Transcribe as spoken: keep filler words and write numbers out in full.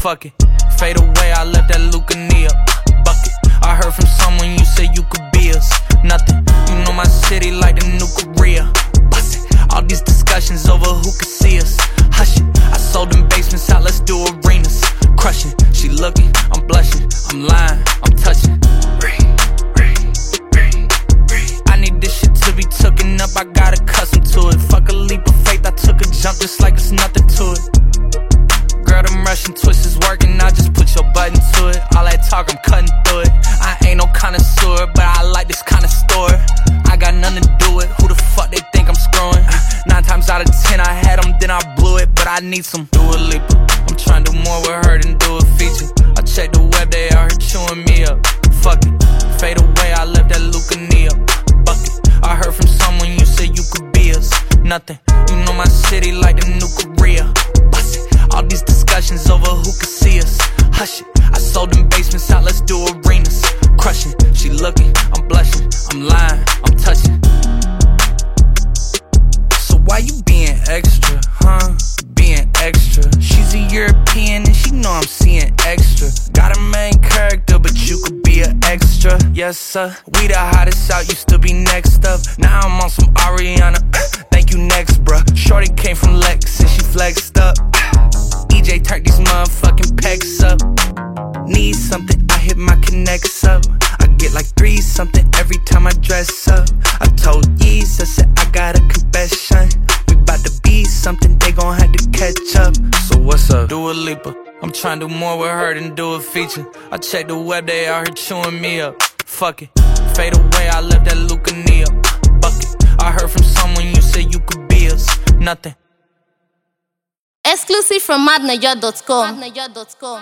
fuck it. Fade away, I left that Lucania bucket. I heard from someone you said you could be us. Nothing, you know my city like the new Korea. Bust it, all these discussions over who could see us. Hush it, I sold them basements out, let's do arenas. Crushing, she looking, I'm blushing, I'm lying, I'm touching. I need this shit to be tooken up, I got accustomed to it. Fuck a leap of faith, I took a jump just like it's nothing to it. Girl, them Russian twists is working, I just put your button to it. All that talk, I'm cutting through it. I ain't no connoisseur, but I like this kind of store. I got nothing to do with who the fuck they think I'm screwing. Nine times out of ten I had them, then I blew it, but I need some Dua Lipa. I'm trying to do more with her than do a feature. I checked the web, they out here chewing me up. Fuck it, fade away, I left that Lucania bucket. I heard from someone you said you could be us. Nothing, you know my city like the new Korea. Bust it, all these discussions over who could see us. Hush it, I sold them basements out, let's do arenas. Crushing, she looking, I'm blushing, I'm lying, I'm touching. So why you being extra, huh? Being extra. She's a European and she know I'm seeing extra. Got a main character, but you could be an extra. Yes, sir. We the hottest out, you still be next up. Now I'm on some Ariana. Thank you, next, bruh. Shorty came from Lex and she flexed up. E J turned these motherfucking pecs up. Need something, I hit my connects up. I get like three something every time I dress up. I told Yeez, I said I got a confession. We bout to be something, they gon' have to catch up. So what's up? Dua Lipa. I'm trying to do more with her than do a feature. I checked the web, they out here chewing me up. Fuck it, fade away, I left that Lucania bucket. I heard from someone you said you could be us. Nothing. Exclusive from madnaja dot com.